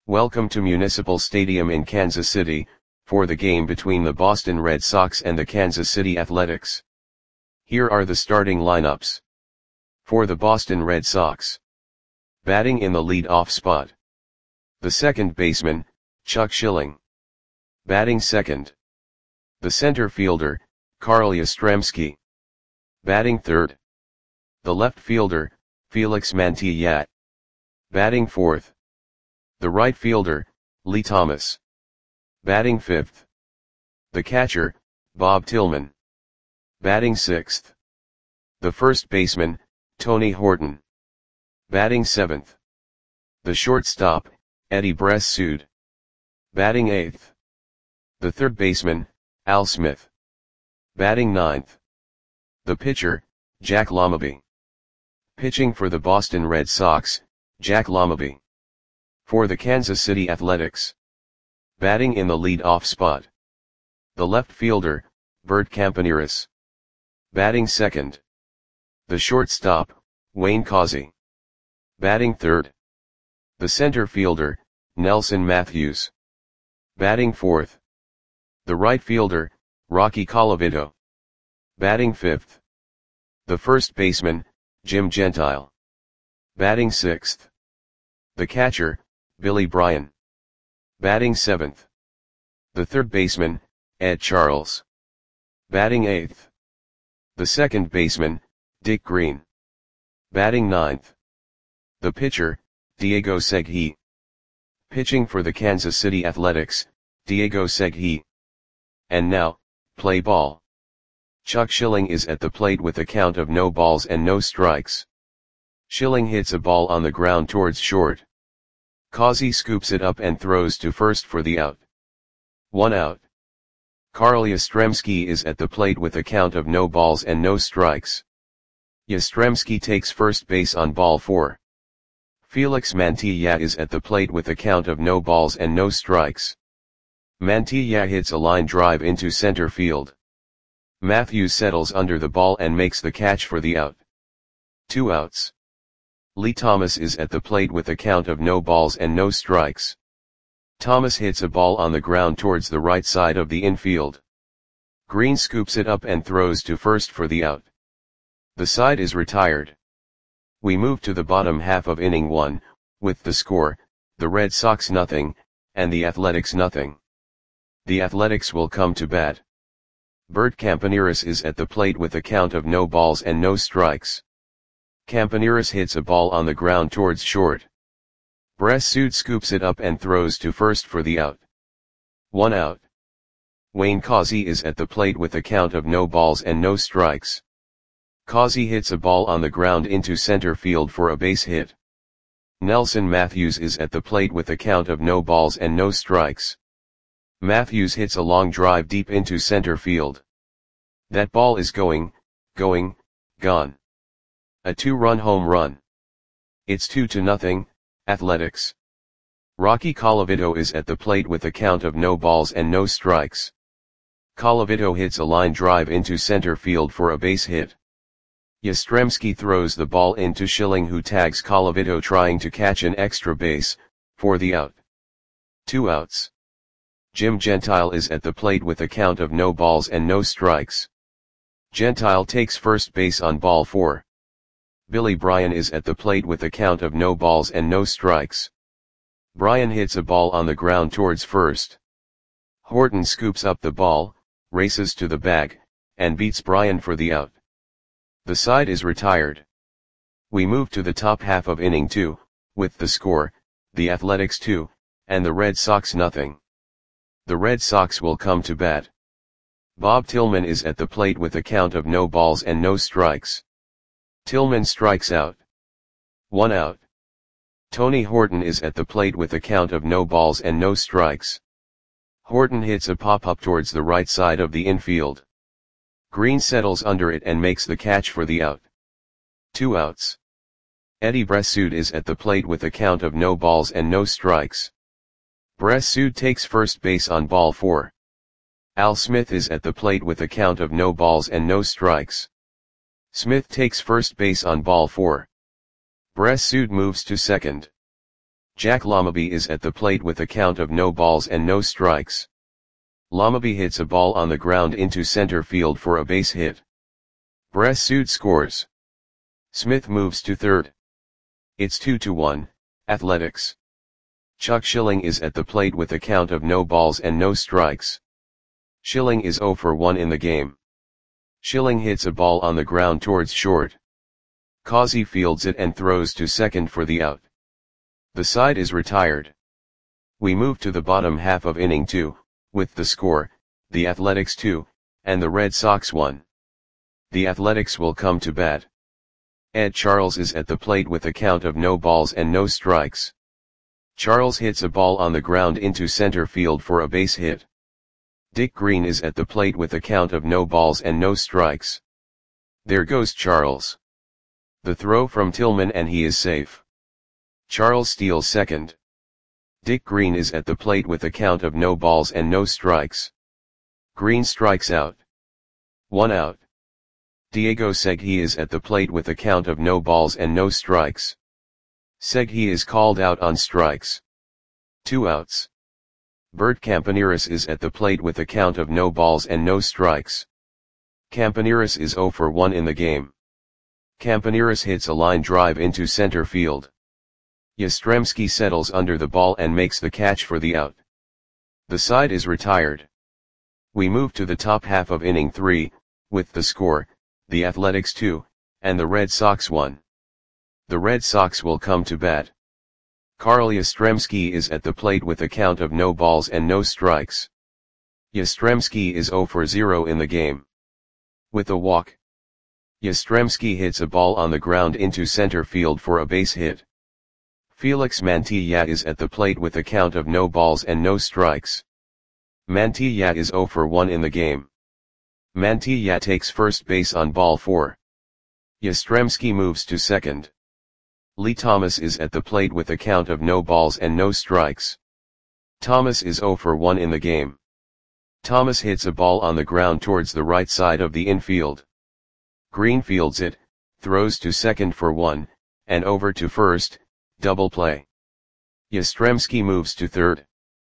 Welcome to Municipal Stadium in Kansas City, for the game between the Boston Red Sox and the Kansas City Athletics. Here are the starting lineups. For the Boston Red Sox. Batting in the lead-off spot. The second baseman, Chuck Schilling. Batting second. The center fielder, Carl Yastrzemski. Batting third. The left fielder, Felix Mantilla. Batting fourth. The right fielder, Lee Thomas. Batting fifth. The catcher, Bob Tillman. Batting sixth. The first baseman, Tony Horton. Batting seventh. The shortstop, Eddie Bressud. Batting eighth. The third baseman, Al Smith. Batting ninth. The pitcher, Jack Lommaby. Pitching for the Boston Red Sox, Jack Lommaby. For the Kansas City Athletics. Batting in the lead-off spot. The left fielder, Bert Campaneris. Batting second. The shortstop, Wayne Causey. Batting third. The center fielder, Nelson Matthews. Batting fourth. The right fielder, Rocky Colavito. Batting fifth. The first baseman, Jim Gentile. Batting sixth. The catcher, Billy Bryan. Batting seventh. The third baseman, Ed Charles. Batting eighth. The second baseman, Dick Green. Batting ninth. The pitcher, Diego Segui. Pitching for the Kansas City Athletics, Diego Segui. And now, play ball. Chuck Schilling is at the plate with a count of no balls and no strikes. Schilling hits a ball on the ground towards short. Causey scoops it up and throws to first for the out. 1 out. Carl Yastrzemski is at the plate with a count of no balls and no strikes. Yastrzemski takes first base on ball 4. Felix Mantilla is at the plate with a count of no balls and no strikes. Mantilla hits a line drive into center field. Matthews settles under the ball and makes the catch for the out. 2 outs. Lee Thomas is at the plate with a count of no balls and no strikes. Thomas hits a ball on the ground towards the right side of the infield. Green scoops it up and throws to first for the out. The side is retired. We move to the bottom half of inning 1, with the score, the Red Sox 0, and the Athletics 0. The Athletics will come to bat. Bert Campaneris is at the plate with a count of no balls and no strikes. Campaneris hits a ball on the ground towards short. Bressud scoops it up and throws to first for the out. 1 out. Wayne Causey is at the plate with a count of no balls and no strikes. Causey hits a ball on the ground into center field for a base hit. Nelson Matthews is at the plate with a count of no balls and no strikes. Matthews hits a long drive deep into center field. That ball is gone. A 2-run home run. It's 2-0, Athletics. Rocky Colavito is at the plate with a count of no balls and no strikes. Colavito hits a line drive into center field for a base hit. Yastrzemski throws the ball into Schilling, who tags Colavito trying to catch an extra base, for the out. 2 outs. Jim Gentile is at the plate with a count of no balls and no strikes. Gentile takes first base on ball 4. Billy Bryan is at the plate with a count of no balls and no strikes. Bryan hits a ball on the ground towards first. Horton scoops up the ball, races to the bag, and beats Bryan for the out. The side is retired. We move to the top half of inning 2, with the score, the Athletics 2, and the Red Sox 0. The Red Sox will come to bat. Bob Tillman is at the plate with a count of no balls and no strikes. Tillman strikes out. 1 out. Tony Horton is at the plate with a count of no balls and no strikes. Horton hits a pop-up towards the right side of the infield. Green settles under it and makes the catch for the out. 2 outs. Eddie Bressud is at the plate with a count of no balls and no strikes. Bressud takes first base on ball 4. Al Smith is at the plate with a count of no balls and no strikes. Smith takes first base on ball 4. Bressud moves to second. Jack Lamaby is at the plate with a count of no balls and no strikes. Lamaby hits a ball on the ground into center field for a base hit. Bress Sood scores. Smith moves to third. It's 2-1, Athletics. Chuck Schilling is at the plate with a count of no balls and no strikes. Schilling is 0 for 1 in the game. Schilling hits a ball on the ground towards short. Causey fields it and throws to second for the out. The side is retired. We move to the bottom half of inning 2, with the score, the Athletics 2, and the Red Sox 1. The Athletics will come to bat. Ed Charles is at the plate with a count of no balls and no strikes. Charles hits a ball on the ground into center field for a base hit. Dick Green is at the plate with a count of no balls and no strikes. There goes Charles. The throw from Tillman and he is safe. Charles steals second. Dick Green is at the plate with a count of no balls and no strikes. Green strikes out. 1 out. Diego Segui is at the plate with a count of no balls and no strikes. Segui is called out on strikes. 2 outs. Bert Campaneris is at the plate with a count of no balls and no strikes. Campaneris is 0 for 1 in the game. Campaneris hits a line drive into center field. Yastrzemski settles under the ball and makes the catch for the out. The side is retired. We move to the top half of inning 3, with the score, the Athletics 2, and the Red Sox 1. The Red Sox will come to bat. Carl Yastrzemski is at the plate with a count of no balls and no strikes. Yastrzemski is 0 for 0 in the game. With a walk. Yastrzemski hits a ball on the ground into center field for a base hit. Felix Mantilla is at the plate with a count of no balls and no strikes. Mantilla is 0 for 1 in the game. Mantilla takes first base on ball 4. Yastrzemski moves to second. Lee Thomas is at the plate with a count of no balls and no strikes. Thomas is 0 for 1 in the game. Thomas hits a ball on the ground towards the right side of the infield. Green fields it, throws to second for 1, and over to first, double play. Yastrzemski moves to third.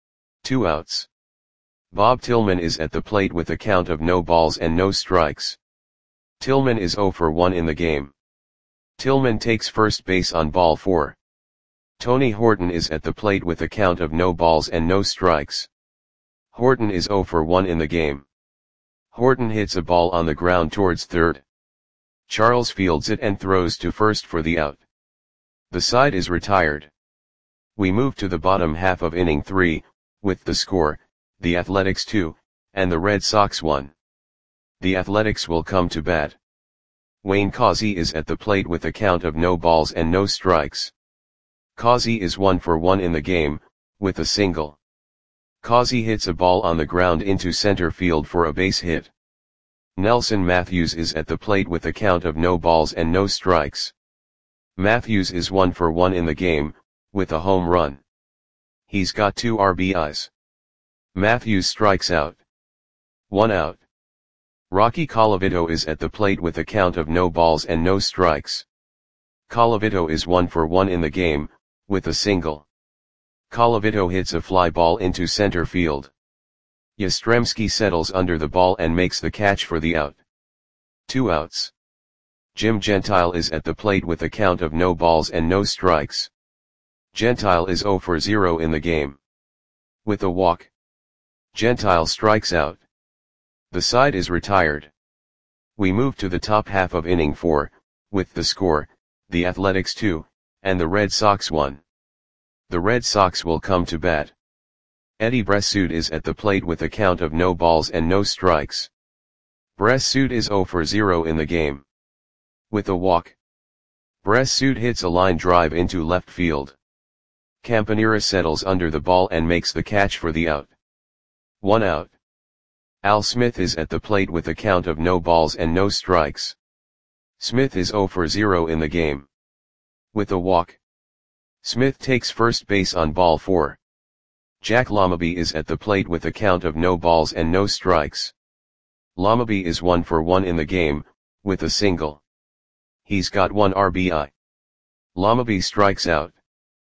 2 outs. Bob Tillman is at the plate with a count of no balls and no strikes. Tillman is 0 for 1 in the game. Tillman takes first base on ball 4. Tony Horton is at the plate with a count of no balls and no strikes. Horton is 0 for 1 in the game. Horton hits a ball on the ground towards third. Charles fields it and throws to first for the out. The side is retired. We move to the bottom half of inning 3, with the score, the Athletics 2, and the Red Sox 1. The Athletics will come to bat. Wayne Causey is at the plate with a count of no balls and no strikes. Causey is 1 for 1 in the game, with a single. Causey hits a ball on the ground into center field for a base hit. Nelson Matthews is at the plate with a count of no balls and no strikes. Matthews is 1 for 1 in the game, with a home run. He's got 2 RBIs. Matthews strikes out. 1 out. Rocky Colavito is at the plate with a count of no balls and no strikes. Colavito is 1 for 1 in the game, with a single. Colavito hits a fly ball into center field. Yastrzemski settles under the ball and makes the catch for the out. 2 outs. Jim Gentile is at the plate with a count of no balls and no strikes. Gentile is 0 for 0 in the game. With a walk. Gentile strikes out. The side is retired. We move to the top half of inning 4, with the score, the Athletics 2, and the Red Sox 1. The Red Sox will come to bat. Eddie Bress Sood is at the plate with a count of no balls and no strikes. Bress Sood is 0 for 0 in the game. With a walk. Bress Sood hits a line drive into left field. Campaneris settles under the ball and makes the catch for the out. 1 out. Al Smith is at the plate with a count of no balls and no strikes. Smith is 0 for 0 in the game. With a walk. Smith takes first base on ball 4. Jack Lamaby is at the plate with a count of no balls and no strikes. Lamaby is 1 for 1 in the game, with a single. He's got 1 RBI. Lamaby strikes out.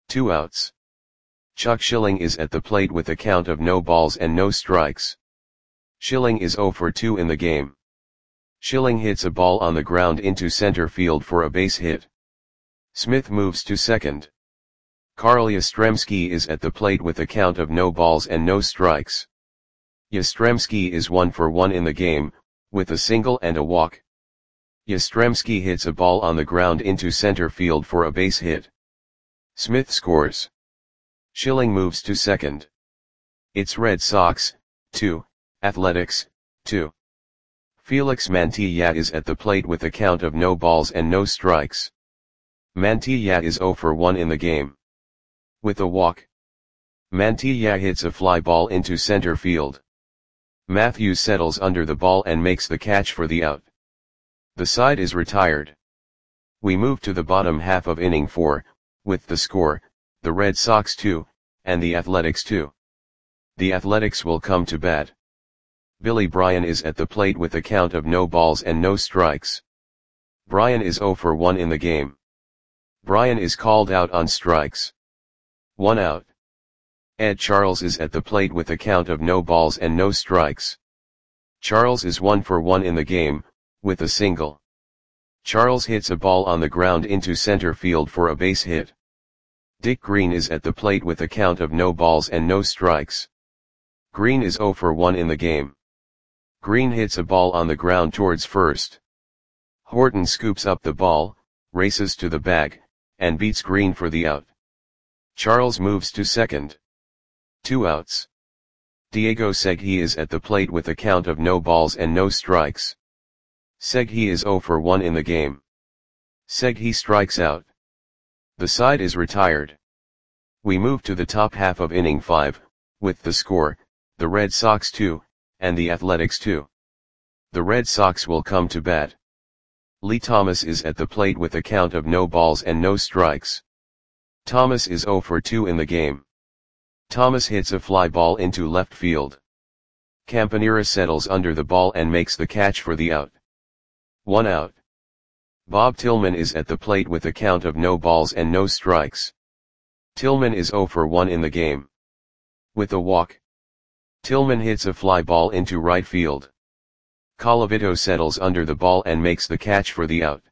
2 outs. Chuck Schilling is at the plate with a count of no balls and no strikes. Schilling is 0 for 2 in the game. Schilling hits a ball on the ground into center field for a base hit. Smith moves to second. Carl Yastrzemski is at the plate with a count of no balls and no strikes. Yastrzemski is 1 for 1 in the game, with a single and a walk. Yastrzemski hits a ball on the ground into center field for a base hit. Smith scores. Schilling moves to second. It's Red Sox, 2, Athletics, 2. Felix Mantilla is at the plate with a count of no balls and no strikes. Mantilla is 0 for 1 in the game. With a walk. Mantilla hits a fly ball into center field. Matthews settles under the ball and makes the catch for the out. The side is retired. We move to the bottom half of inning 4, with the score, the Red Sox 2, and the Athletics 2. The Athletics will come to bat. Billy Bryan is at the plate with a count of no balls and no strikes. Bryan is 0 for 1 in the game. Bryan is called out on strikes. 1 out. Ed Charles is at the plate with a count of no balls and no strikes. Charles is 1 for 1 in the game, with a single. Charles hits a ball on the ground into center field for a base hit. Dick Green is at the plate with a count of no balls and no strikes. Green is 0 for 1 in the game. Green hits a ball on the ground towards first. Horton scoops up the ball, races to the bag, and beats Green for the out. Charles moves to second. 2 outs. Diego Segui is at the plate with a count of no balls and no strikes. Segui is 0 for 1 in the game. Segui strikes out. The side is retired. We move to the top half of inning 5, with the score, the Red Sox 2, and the Athletics 2. The Red Sox will come to bat. Lee Thomas is at the plate with a count of no balls and no strikes. Thomas is 0 for 2 in the game. Thomas hits a fly ball into left field. Campanera settles under the ball and makes the catch for the out. 1 out. Bob Tillman is at the plate with a count of no balls and no strikes. Tillman is 0 for 1 in the game. With a walk. Tillman hits a fly ball into right field. Colavito settles under the ball and makes the catch for the out.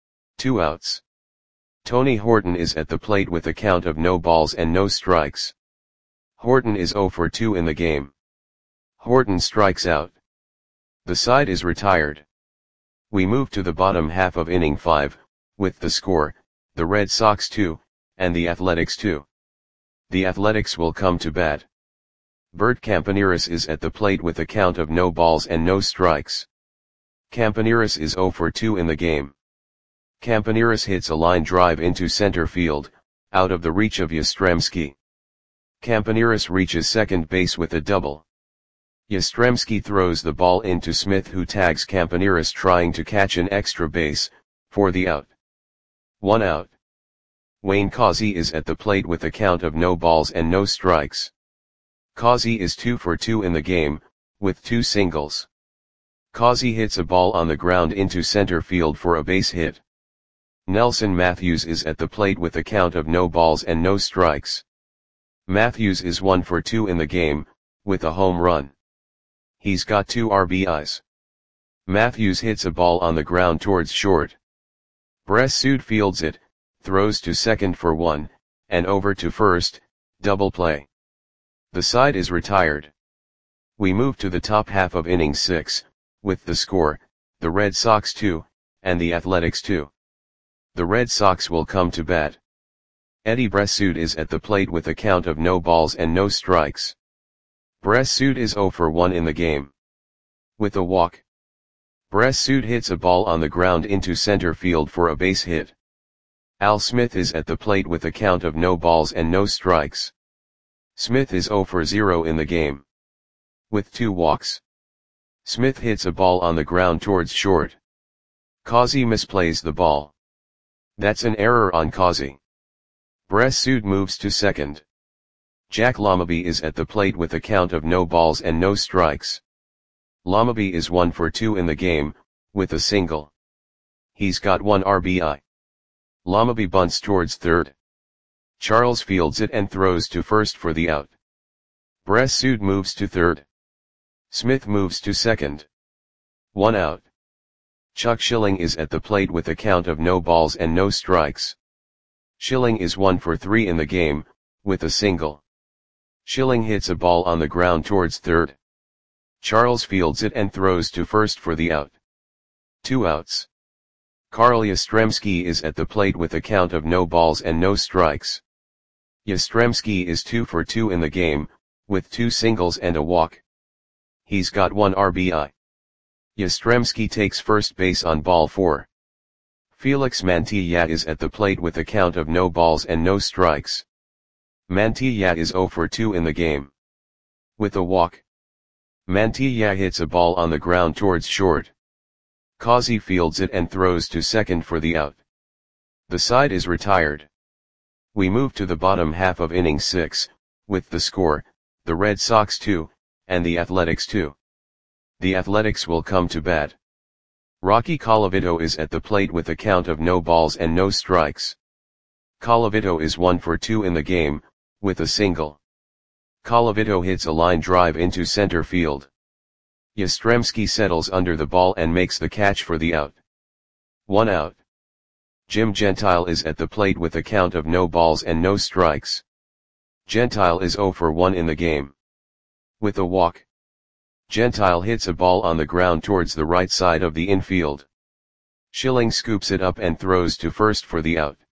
2 outs. Tony Horton is at the plate with a count of no balls and no strikes. Horton is 0 for 2 in the game. Horton strikes out. The side is retired. We move to the bottom half of inning 5, with the score, the Red Sox 2, and the Athletics 2. The Athletics will come to bat. Bert Campaneris is at the plate with a count of no balls and no strikes. Campaneris is 0 for 2 in the game. Campaneris hits a line drive into center field, out of the reach of Yastrzemski. Campaneris reaches second base with a double. Yastrzemski throws the ball into Smith, who tags Campaneris trying to catch an extra base, for the out. 1 out. Wayne Causey is at the plate with a count of no balls and no strikes. Causey is 2 for 2 in the game, with 2 singles. Causey hits a ball on the ground into center field for a base hit. Nelson Matthews is at the plate with a count of no balls and no strikes. Matthews is 1 for 2 in the game, with a home run. He's got 2 RBIs. Matthews hits a ball on the ground towards short. Bressud fields it, throws to second for 1, and over to first, double play. The side is retired. We move to the top half of inning 6, with the score, the Red Sox 2, and the Athletics 2. The Red Sox will come to bat. Eddie Bressud is at the plate with a count of no balls and no strikes. Bressud is 0 for 1 in the game. With a walk. Bressud hits a ball on the ground into center field for a base hit. Al Smith is at the plate with a count of no balls and no strikes. Smith is 0 for 0 in the game. With 2 walks. Smith hits a ball on the ground towards short. Causey misplays the ball. That's an error on Causey. Bressud moves to second. Jack Lamaby is at the plate with a count of no balls and no strikes. Lamaby is 1 for 2 in the game, with a single. He's got 1 RBI. Lamaby bunts towards third. Charles fields it and throws to first for the out. Bressud moves to third. Smith moves to second. 1 out. Chuck Schilling is at the plate with a count of no balls and no strikes. Schilling is 1 for 3 in the game, with a single. Schilling hits a ball on the ground towards third. Charles fields it and throws to first for the out. 2 outs. Karl Yastrzemski is at the plate with a count of no balls and no strikes. Yastrzemski is 2 for 2 in the game, with 2 singles and a walk. He's got 1 RBI. Yastrzemski takes first base on ball 4. Felix Mantilla is at the plate with a count of no balls and no strikes. Mantilla is 0 for 2 in the game. With a walk. Mantilla hits a ball on the ground towards short. Causey fields it and throws to second for the out. The side is retired. We move to the bottom half of inning 6, with the score, the Red Sox 2, and the Athletics 2. The Athletics will come to bat. Rocky Colavito is at the plate with a count of no balls and no strikes. Colavito is 1 for 2 in the game, with a single. Colavito hits a line drive into center field. Yastrzemski settles under the ball and makes the catch for the out. 1 out. Jim Gentile is at the plate with a count of no balls and no strikes. Gentile is 0 for 1 in the game. With a walk. Gentile hits a ball on the ground towards the right side of the infield. Schilling scoops it up and throws to first for the out.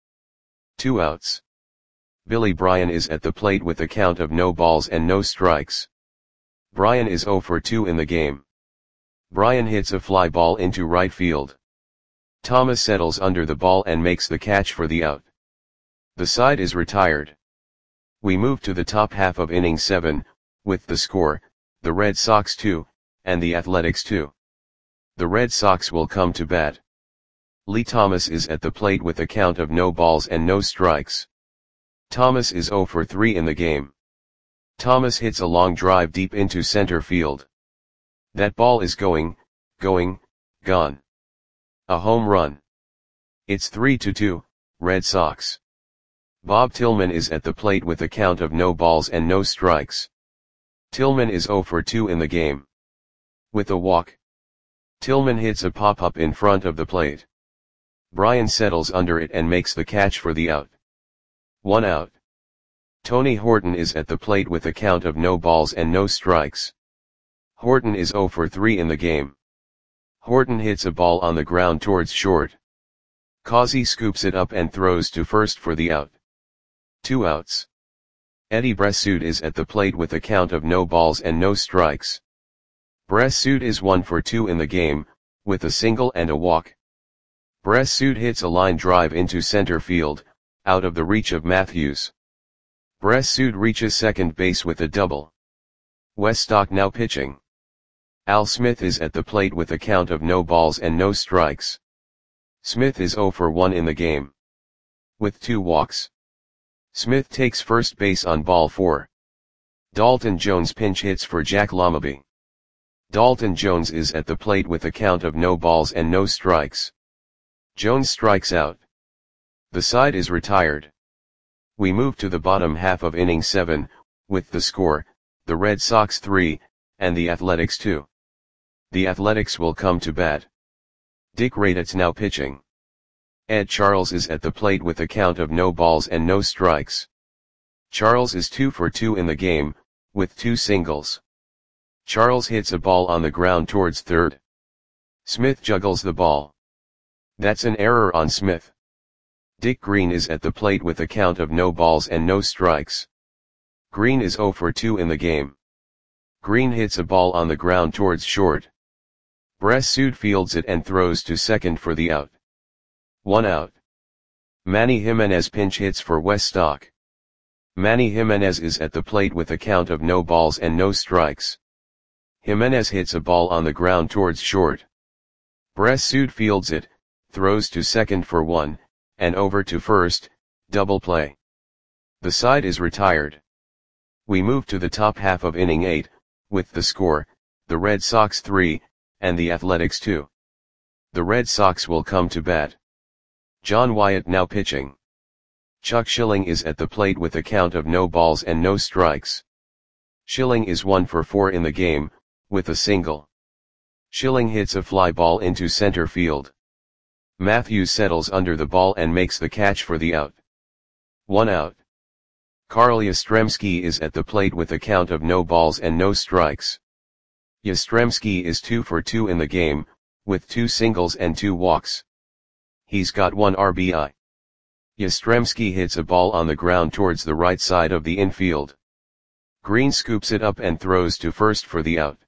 2 outs. Billy Bryan is at the plate with a count of no balls and no strikes. Bryan is 0 for 2 in the game. Bryan hits a fly ball into right field. Thomas settles under the ball and makes the catch for the out. The side is retired. We move to the top half of inning 7, with the score, the Red Sox 2, and the Athletics 2. The Red Sox will come to bat. Lee Thomas is at the plate with a count of no balls and no strikes. Thomas is 0 for 3 in the game. Thomas hits a long drive deep into center field. That ball is gone. A home run. It's 3-2, Red Sox. Bob Tillman is at the plate with a count of no balls and no strikes. Tillman is 0 for 2 in the game. With a walk. Tillman hits a pop-up in front of the plate. Bryan settles under it and makes the catch for the out. 1 out. Tony Horton is at the plate with a count of no balls and no strikes. Horton is 0 for 3 in the game. Horton hits a ball on the ground towards short. Causey scoops it up and throws to first for the out. 2 outs. Eddie Bressud is at the plate with a count of no balls and no strikes. Bressud is 1 for 2 in the game, with a single and a walk. Bressud hits a line drive into center field, out of the reach of Matthews. Bressud reaches second base with a double. Weststock now pitching. Al Smith is at the plate with a count of no balls and no strikes. Smith is 0 for 1 in the game. With 2 walks. Smith takes first base on ball 4. Dalton Jones pinch hits for Jack Lamaby. Dalton Jones is at the plate with a count of no balls and no strikes. Jones strikes out. The side is retired. We move to the bottom half of inning 7, with the score, the Red Sox 3, and the Athletics 2. The Athletics will come to bat. Dick Raditz now pitching. Ed Charles is at the plate with a count of no balls and no strikes. Charles is 2 for 2 in the game, with 2 singles. Charles hits a ball on the ground towards third. Smith juggles the ball. That's an error on Smith. Dick Green is at the plate with a count of no balls and no strikes. Green is 0 for 2 in the game. Green hits a ball on the ground towards short. Bressud fields it and throws to second for the out. 1 out. Manny Jimenez pinch hits for Weststock. Manny Jimenez is at the plate with a count of no balls and no strikes. Jimenez hits a ball on the ground towards short. Bressud fields it, throws to second for 1, and over to first, double play. The side is retired. We move to the top half of inning 8, with the score, the Red Sox 3, and the Athletics 2. The Red Sox will come to bat. John Wyatt now pitching. Chuck Schilling is at the plate with a count of no balls and no strikes. Schilling is 1 for 4 in the game, with a single. Schilling hits a fly ball into center field. Matthews settles under the ball and makes the catch for the out. 1 out. Carl Yastrzemski is at the plate with a count of no balls and no strikes. Yastrzemski is 2 for 2 in the game, with 2 singles and 2 walks. He's got 1 RBI. Yastrzemski hits a ball on the ground towards the right side of the infield. Green scoops it up and throws to first for the out.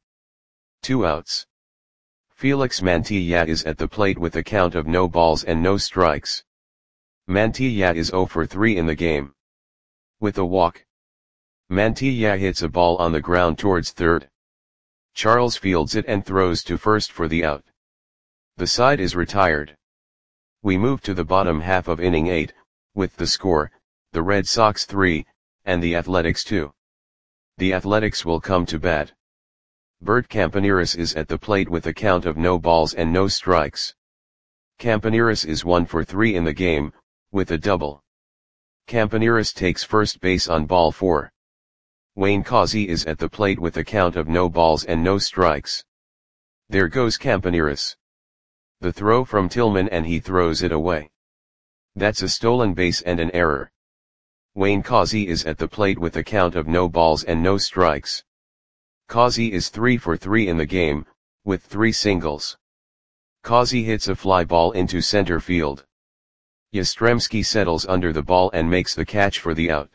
2 outs. Felix Mantilla is at the plate with a count of no balls and no strikes. Mantilla is 0 for 3 in the game. With a walk. Mantilla hits a ball on the ground towards third. Charles fields it and throws to first for the out. The side is retired. We move to the bottom half of inning 8, with the score, the Red Sox 3, and the Athletics 2. The Athletics will come to bat. Bert Campaneris is at the plate with a count of no balls and no strikes. Campaneris is 1 for 3 in the game, with a double. Campaneris takes first base on ball 4. Wayne Causey is at the plate with a count of no balls and no strikes. There goes Campaneris. The throw from Tillman and he throws it away. That's a stolen base and an error. Wayne Causey is at the plate with a count of no balls and no strikes. Causey is 3 for 3 in the game, with 3 singles. Causey hits a fly ball into center field. Yastrzemski settles under the ball and makes the catch for the out.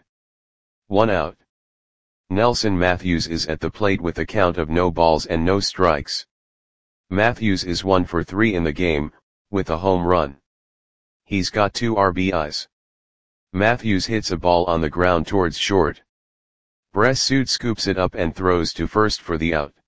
1 out. Nelson Matthews is at the plate with a count of no balls and no strikes. Matthews is 1 for 3 in the game, with a home run. He's got 2 RBIs. Matthews hits a ball on the ground towards short. Bressud scoops it up and throws to first for the out.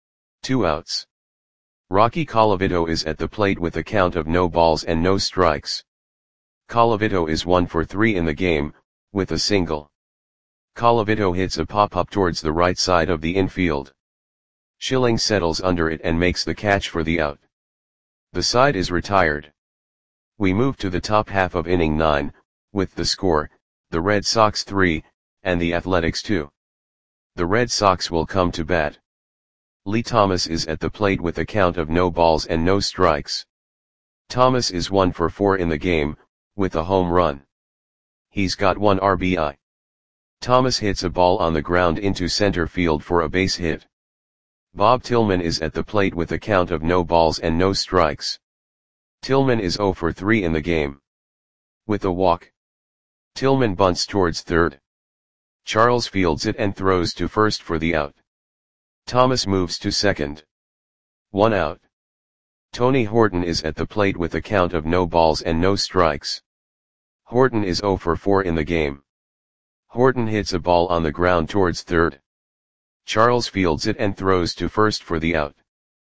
2 outs. Rocky Colavito is at the plate with a count of no balls and no strikes. Colavito is 1 for 3 in the game, with a single. Colavito hits a pop-up towards the right side of the infield. Schilling settles under it and makes the catch for the out. The side is retired. We move to the top half of inning 9, with the score, the Red Sox 3, and the Athletics 2. The Red Sox will come to bat. Lee Thomas is at the plate with a count of no balls and no strikes. Thomas is 1 for 4 in the game, with a home run. He's got 1 RBI. Thomas hits a ball on the ground into center field for a base hit. Bob Tillman is at the plate with a count of no balls and no strikes. Tillman is 0 for 3 in the game. With a walk. Tillman bunts towards third. Charles fields it and throws to first for the out. Thomas moves to second. 1 out. Tony Horton is at the plate with a count of no balls and no strikes. Horton is 0 for 4 in the game. Horton hits a ball on the ground towards third. Charles fields it and throws to first for the out.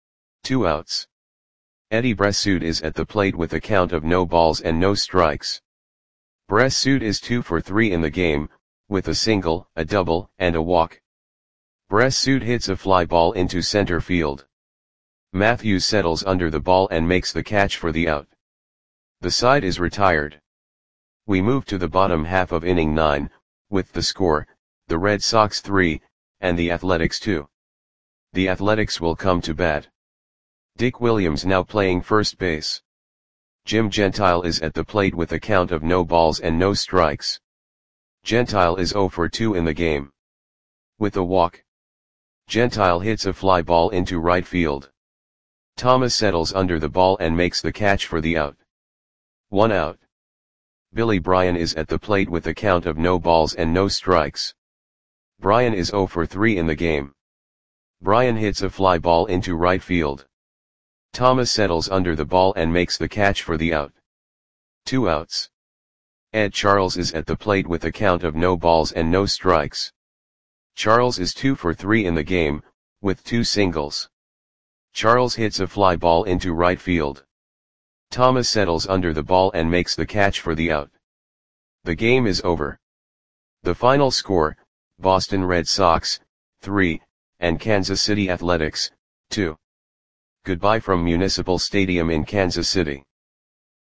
2 outs. Eddie Bressud is at the plate with a count of no balls and no strikes. Bressud is 2 for 3 in the game, with a single, a double, and a walk. Bressud hits a fly ball into center field. Matthews settles under the ball and makes the catch for the out. The side is retired. We move to the bottom half of inning 9, with the score, the Red Sox 3, and the Athletics 2. The Athletics will come to bat. Dick Williams now playing first base. Jim Gentile is at the plate with a count of no balls and no strikes. Gentile is 0 for 2 in the game. With a walk. Gentile hits a fly ball into right field. Thomas settles under the ball and makes the catch for the out. 1 out. Billy Bryan is at the plate with a count of no balls and no strikes. Bryan is 0 for 3 in the game. Bryan hits a fly ball into right field. Thomas settles under the ball and makes the catch for the out. 2 outs. Ed Charles is at the plate with a count of no balls and no strikes. Charles is 2 for 3 in the game, with 2 singles. Charles hits a fly ball into right field. Thomas settles under the ball and makes the catch for the out. The game is over. The final score, Boston Red Sox, 3, and Kansas City Athletics, 2. Goodbye from Municipal Stadium in Kansas City.